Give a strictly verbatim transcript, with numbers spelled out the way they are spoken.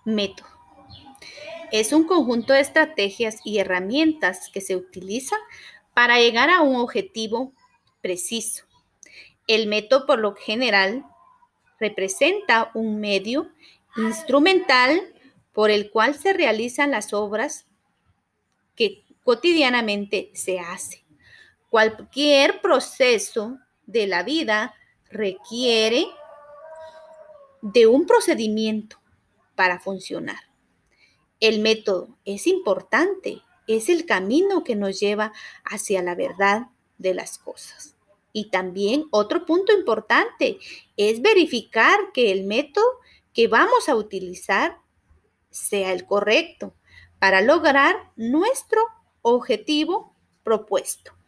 Método. Es un conjunto de estrategias y herramientas que se utilizan para llegar a un objetivo preciso. El método, por lo general, representa un medio instrumental por el cual se realizan las obras que cotidianamente se hacen. Cualquier proceso de la vida requiere de un procedimiento para funcionar. El método es importante, es el camino que nos lleva hacia la verdad de las cosas. Y también otro punto importante es verificar que el método que vamos a utilizar sea el correcto para lograr nuestro objetivo propuesto.